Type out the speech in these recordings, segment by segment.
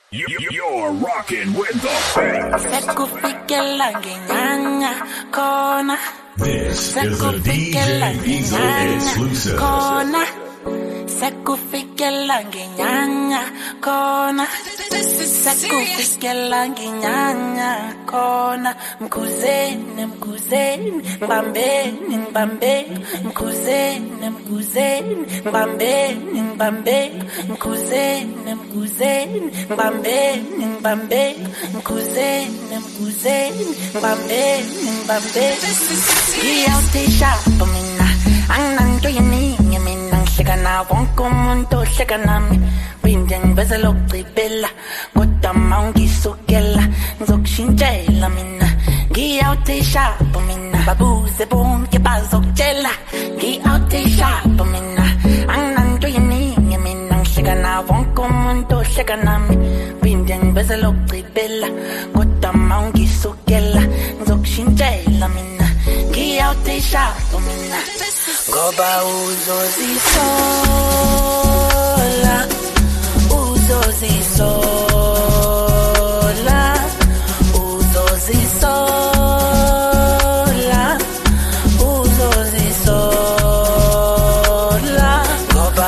You're rocking with the best. This is a DJ Diesel exclusive. Sekufikela ngenyanga khona sekufikela ngenyanga khona mkhuzeni ngibambeni mkhuzeni ngibambeni mkhuzeni ngibambeni mkhuzeni ngibambeni ngiyawuthisha mina anginanto yeningi mina ngihleka na wonke umuntu ohleka nami phinde ngibezela ukugcibela kodwa mawungisukela ngizokushintshela mina ngiyawuthisha mina babuze bonke bazokutshela ngiyawuthisha mina anginanto yeningi mina ngihleka na wonke umuntu ohleka nami phinde ngibezela ukugcibela kodwa mawungisukela ngizokushintshela mina ngiyawuthisha mina ngoba uzozisola ngoba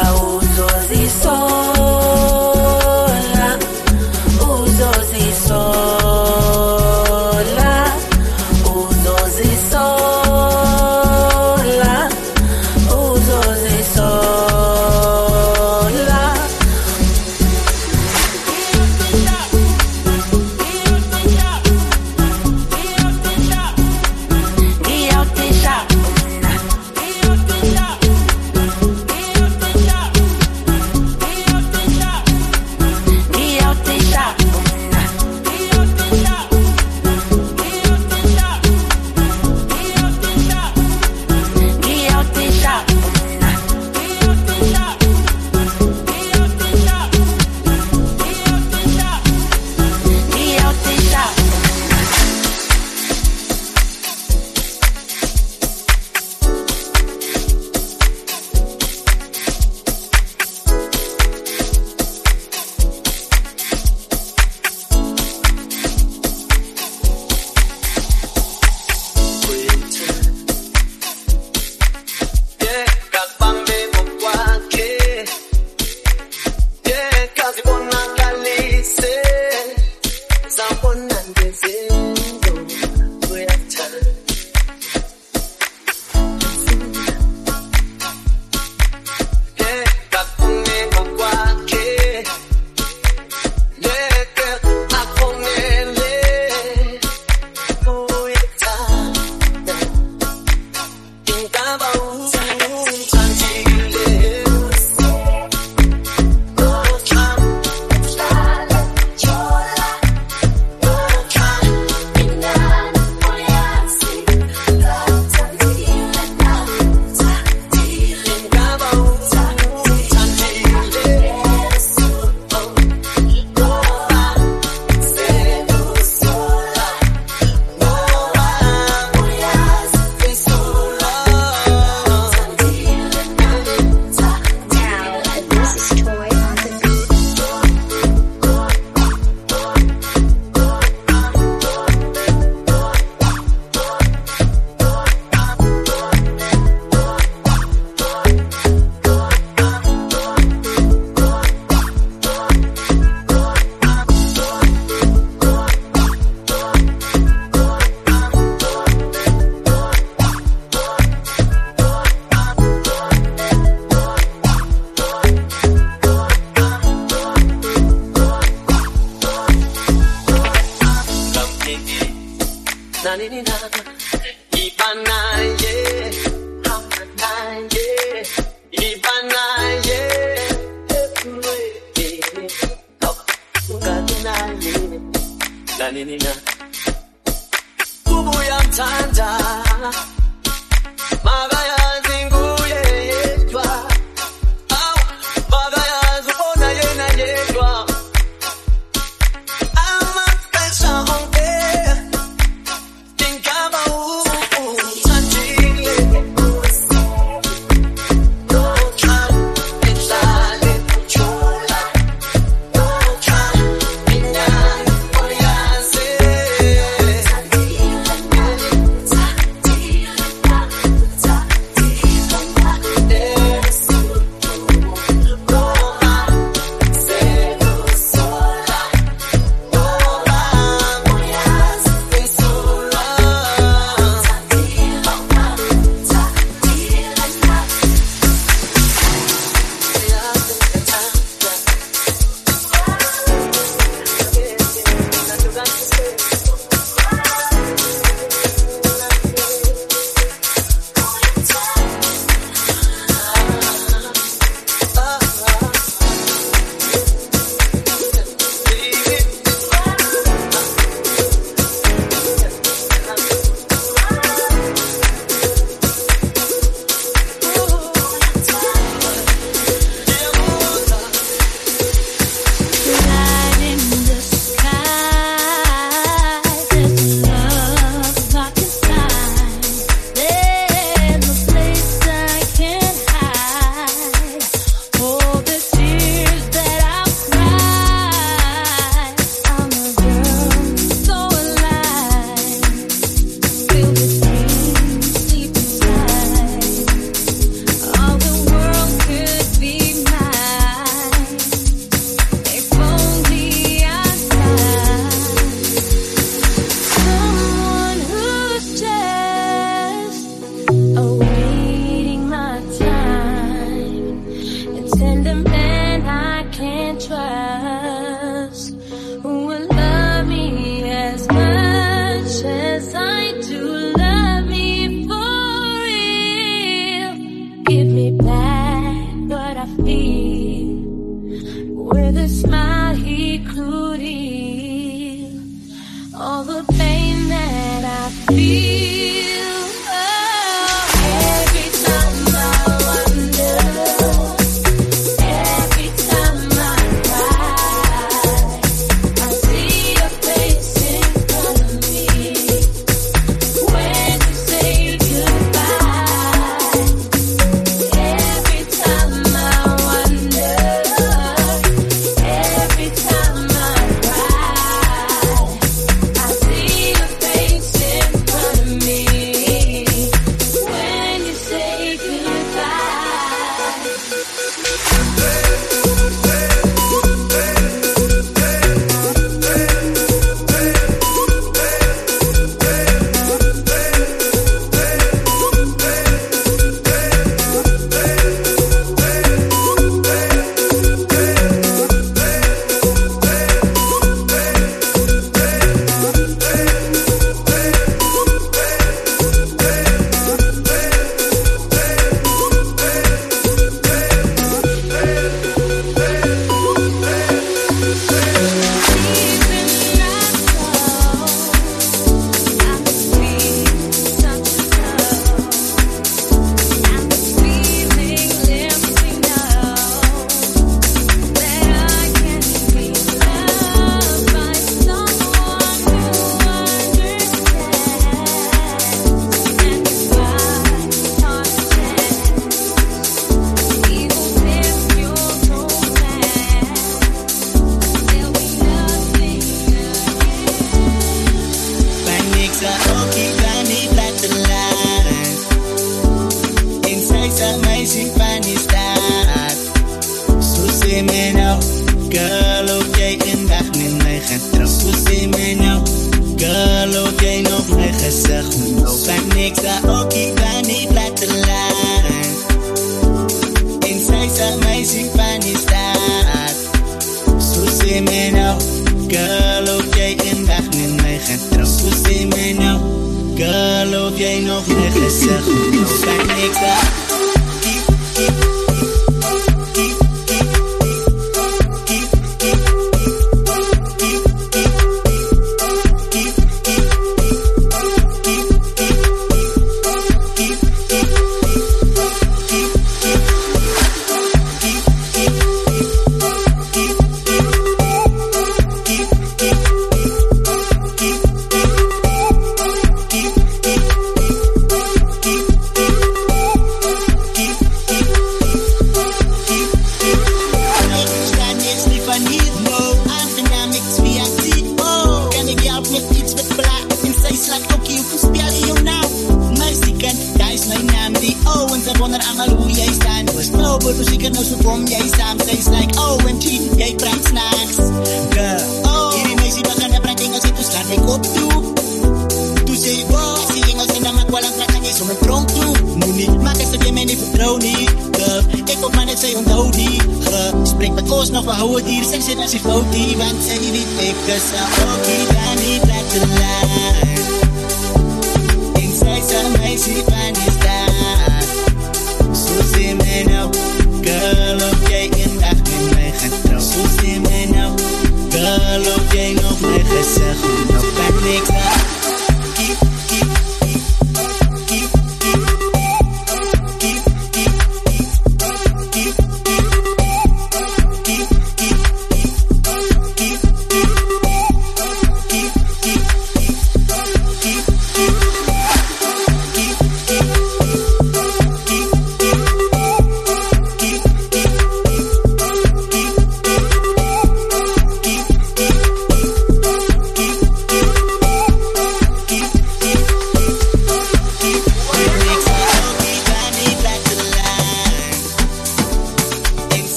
trust, who will love me as much as I do love me for real. Give me back what I feel. With a smile he could heal all the pain that I feel. Oh, every time I wonder, every time I cry, I see your face in front of me. When you say goodbye, every time I wonder, every time I cry, I see your face in front of me. When you say goodbye.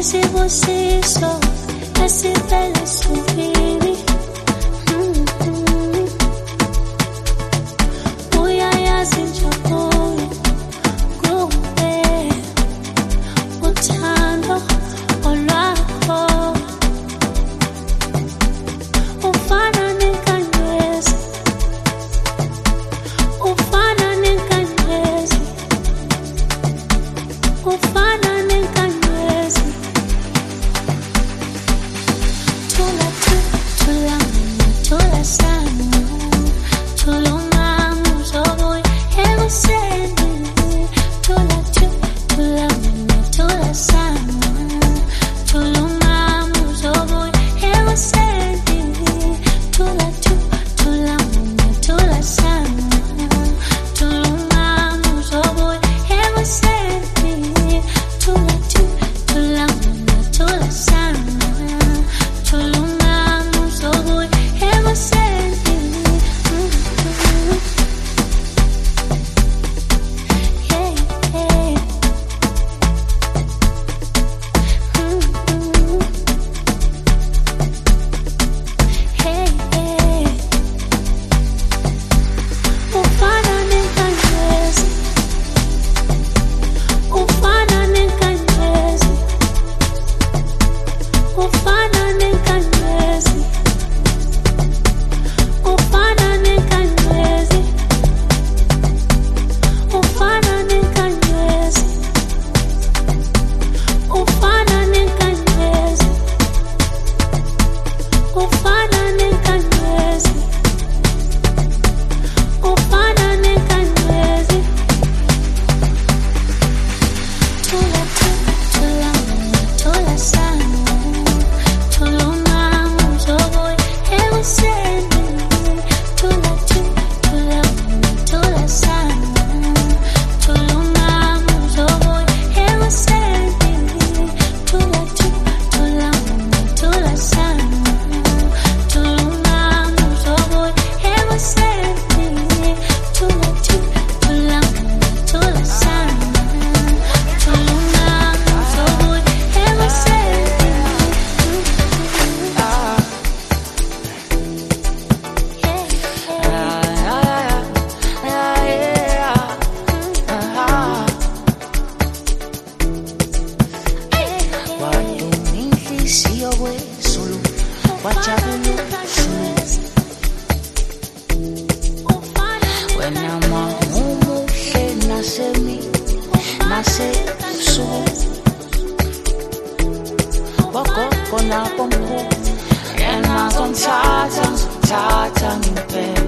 isibusiso esivele subili. Uyayazi injabulo kuwe, uthando olwakho ufana nenkanyezi, ufana nenkanyezi, ufana nenkanyezi. Tula tu, tula mina, tula sana, tula ungamu zoboy ekuseni. Tula tu, tula mina, tula sana, tula ungamu zoboy ekuseni. Tula tu, tula mina, tula sana, tula ungamu zoboy ekuseni. Tula tu, tula mina, tula sana, tula ungamu zoboy ekuseni. Yeah, yeah. Hey, hey. Ufana nenkanyezi, ufana nenkanyezi, ufana nenkanyezi, ufana nenkanyezi, ufana nenkanyezi, ufana nenkanyezi, ufana nenkanyezi, ufana nenkanyezi. Tula tu, tula mina, tula sana, tula ungamu zoboy ekuseni. Tula tu, tula mina, tula sana, tula ungamu zoboy ekuseni. Tula tu, tula mina, tula sana, tula ungamu zoboy ekuseni. Tula tu, tula mina, tula sana, tula ungamu zoboy ekuseni. Waduminhlisiyo wezulu wajabulu wena mumuhle nasebusuku bogogo nabomkhulu yena ngizomthatha ngempela.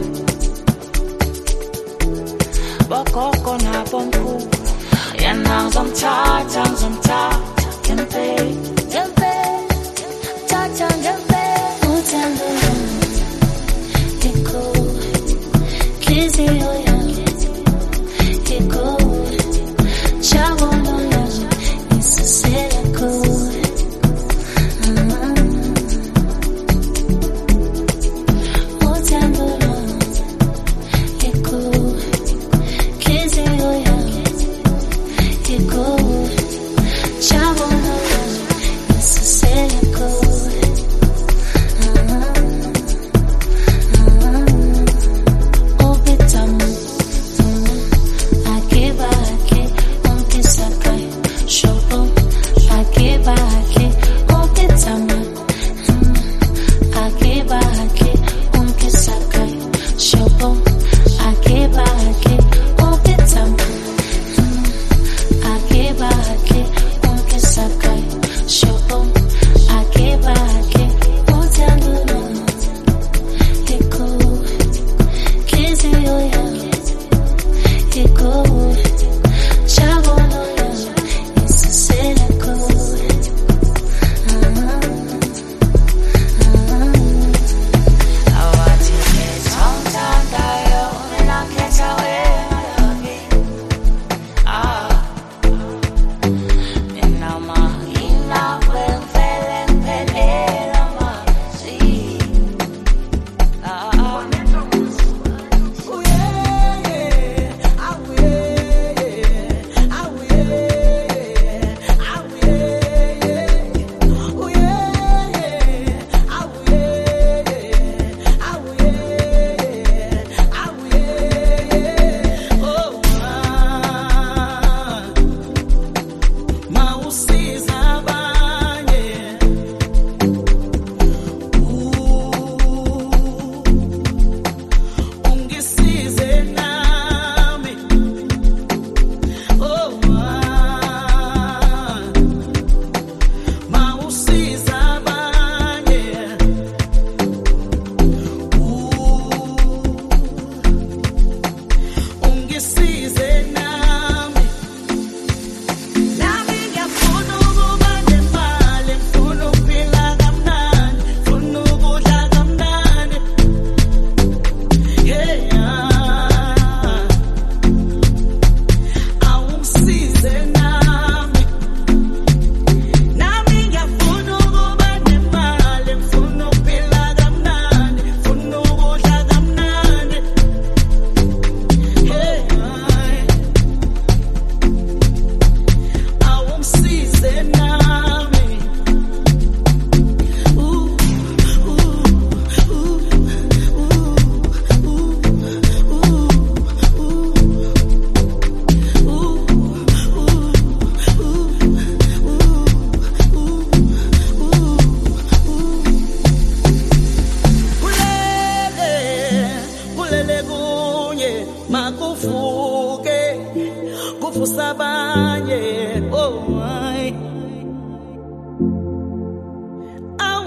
Bogogo nabomkhulu yena ngizomthatha ngempela. Tata ngempela. Uthando lwami ikuwe, nhliziyo yami ikuwe, jabulo lami ngisisela kuwe. Uthando lwami ikuwe, nhliziyo yami ikuwe, jabulo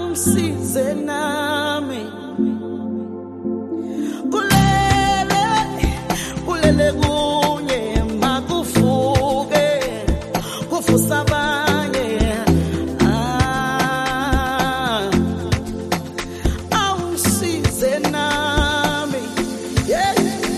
awungisize nami kulele kunye makufuke kufusa abanye awungisize nami yeah.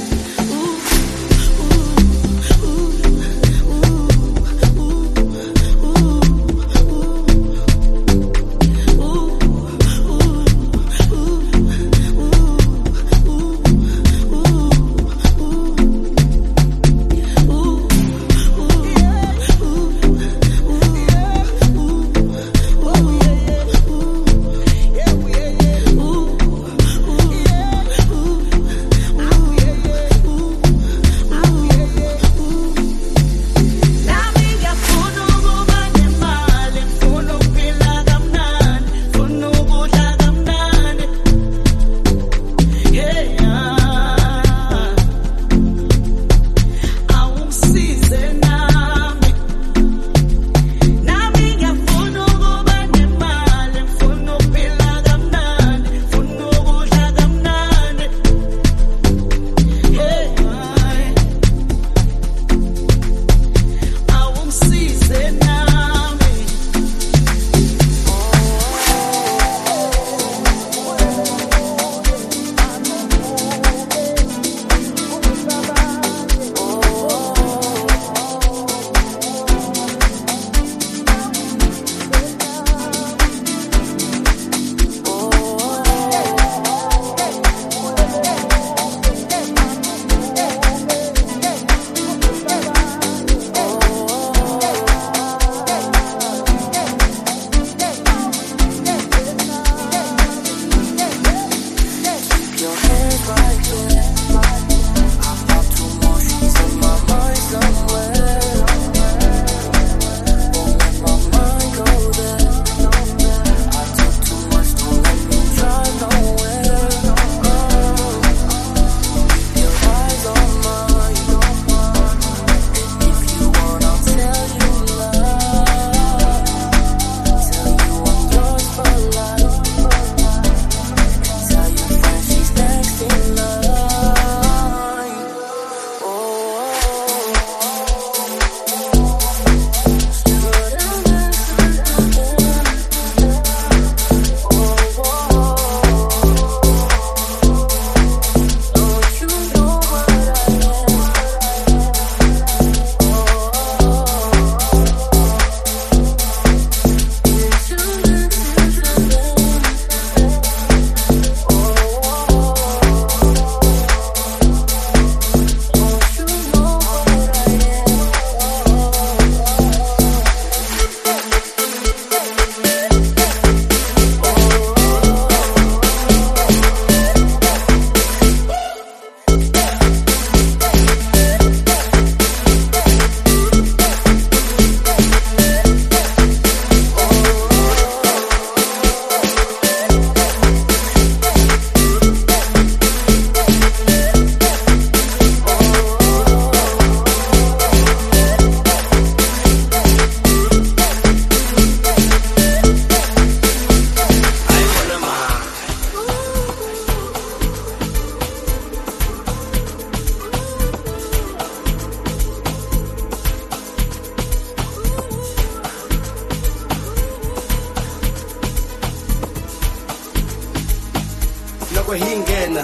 loko hingena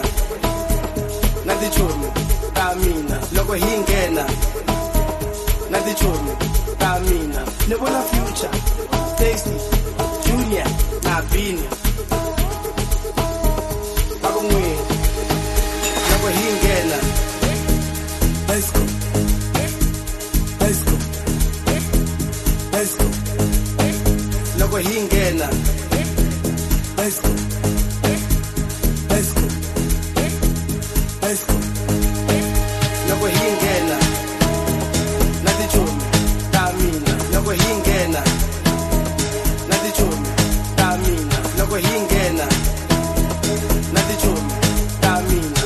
na tichomi ta mina loko hingena na tichomi ta mina ni vona Future Tasty Junior na Bini bako n'wini loko hingena let's go let's go let's go loko hingena let's go let's go let's go loko hingena na tichomi ta mina loko hingena na tichomi ta mina loko hingena na tichomi ta mina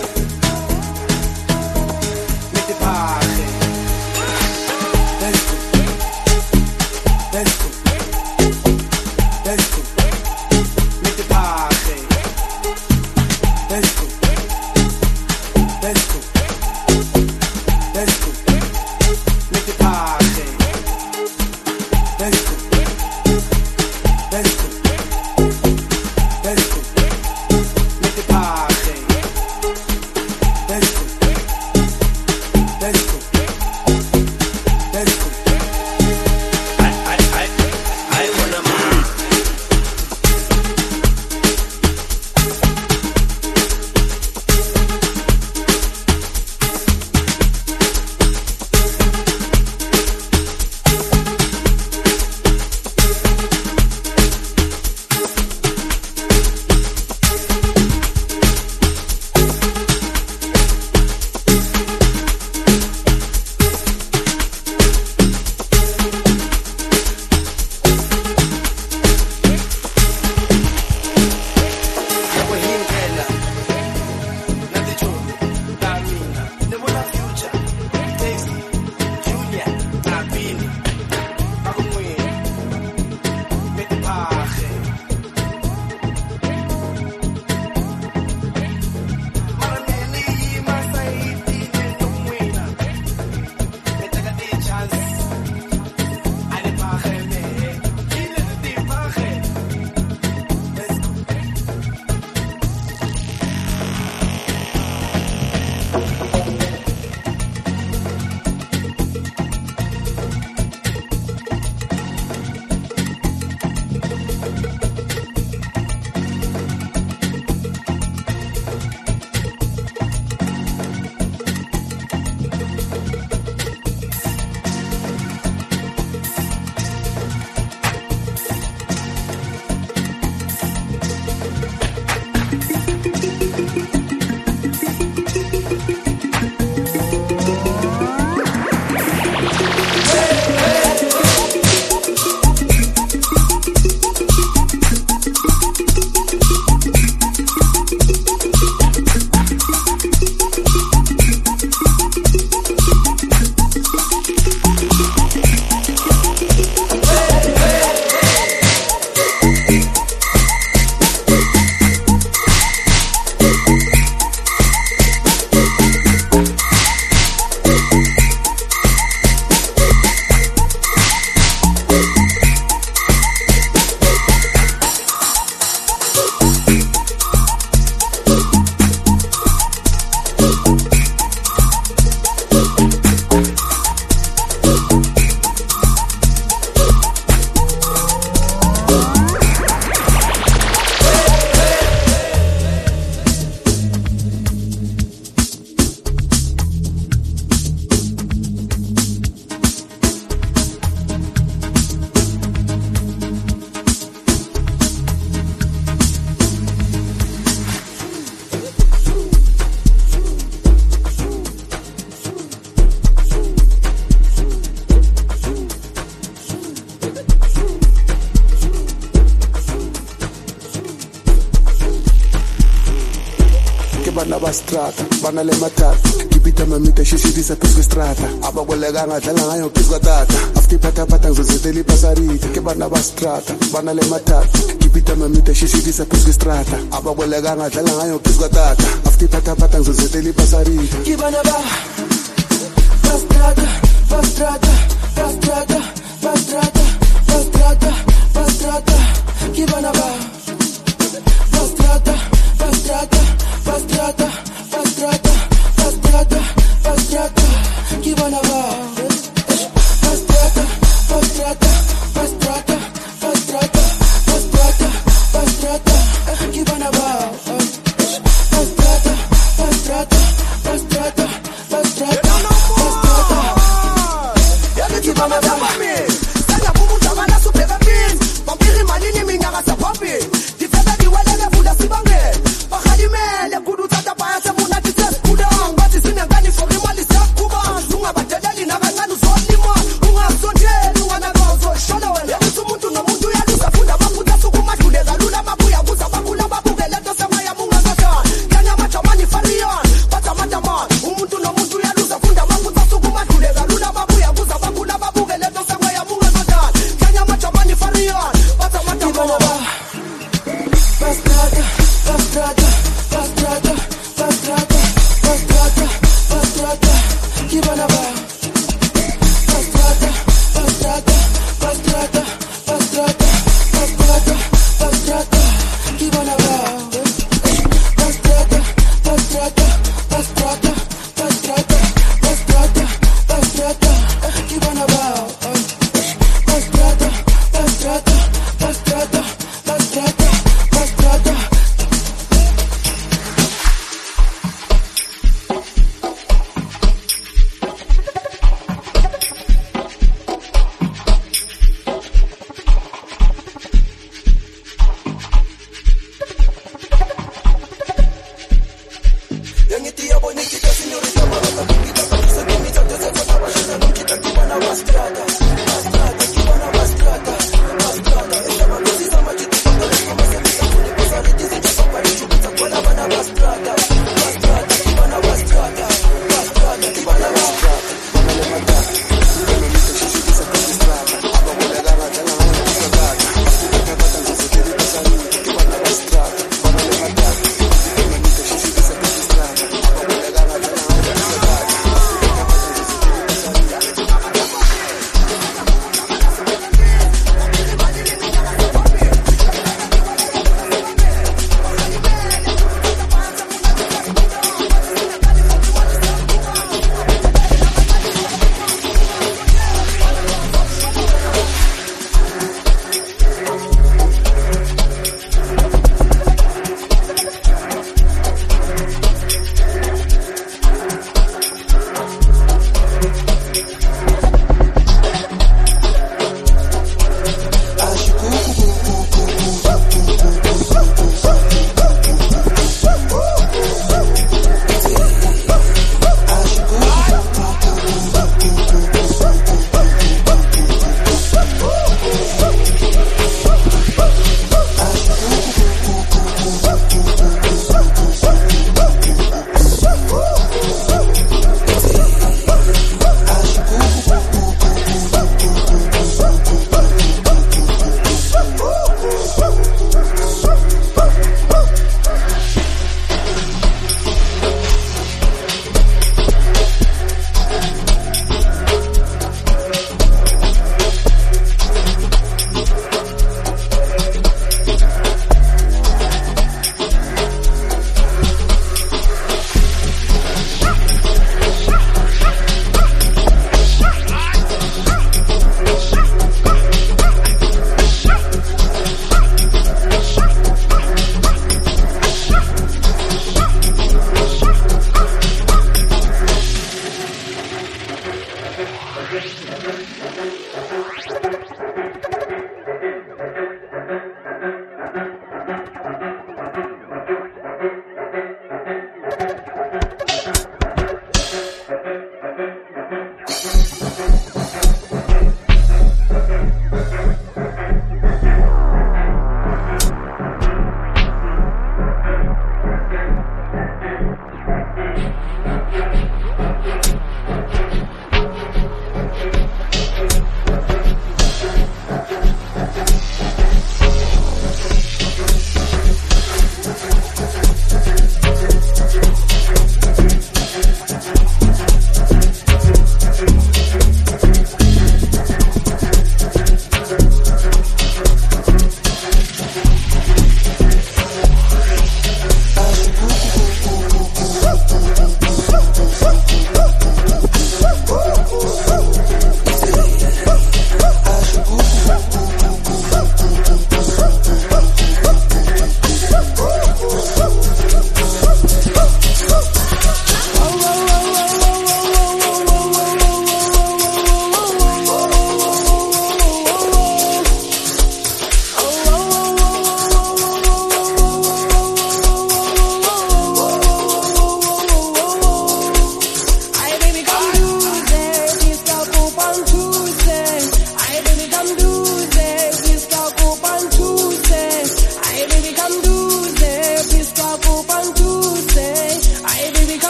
miti pake let's go let's go let's go miti page. Let's go. Let's go. Let's go. Met the page. Let's go. Let's go. Let's go. Met the page. Let's go. Let's go. Let's go. I wanna move. Bana bastrata, bana le matata. Kipita mamita shishirisa pizwe strata. Aba kolega ngadlala ngayo pizwa tata. After pata pata ngizozethela ipasarita. Ke bana bastrata, bana le matata. Kipita mamita shishirisa pizwe strata. Aba kolega ngadlala ngayo pizwa tata. After pata pata ngizozethela ipasarita. Ke bana ba bastrata, bastrata, bastrata, bastrata, bastrata, bastrata. Ke bana ba bastrata, bastrata, bastrata, bastrata, bastrata, bastrata. Ke bana ba bastrata, bastrata, bastrata, bastrata, bastrata, bastrata. Ke bana ba bastrata, bastrata, bastrata, bastrata, bastrata. Ya ke bana ba sana bumu tabana super rapid. Vampiri malini minyaka sa papi.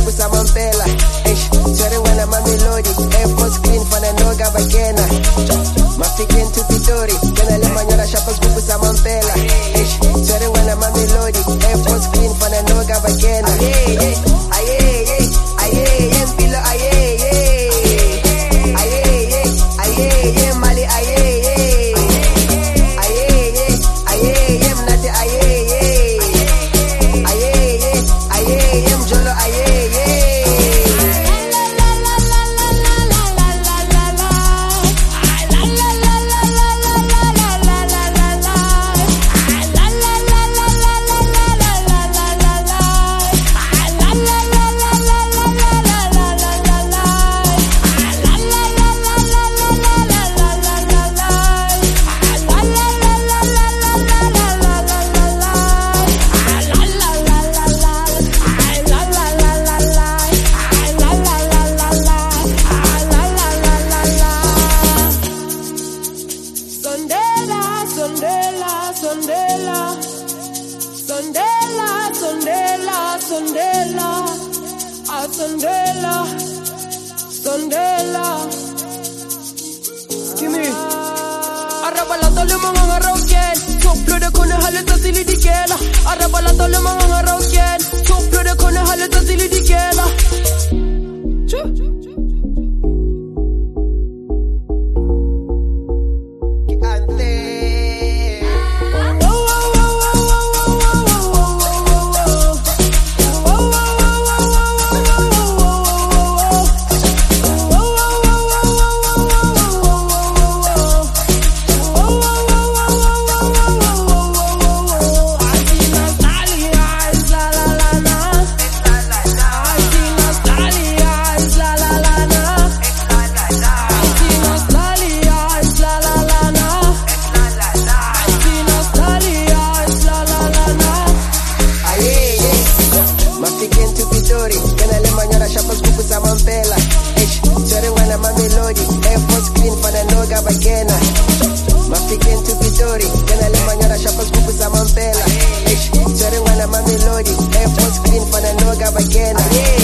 scoop samampela. Sorry when I'm a melody. Air Force clean for the no gabagena. Mafikin to Pitori. Then I let my yara shop scoop samampela. Sorry when I'm a melody. Air Force clean for the no gabagena. Aye, aye, aye, Mpilo aye, aye, aye, Mali aye, aye, Mnati aye, aye, Mjolo aye. Sondela. Kimi. Arabalato le mga ngaraukien. Soplo de kone halata sili dikela. Arabalato le mga ngaraukien. Soplo de kone halata sili dikela. Again.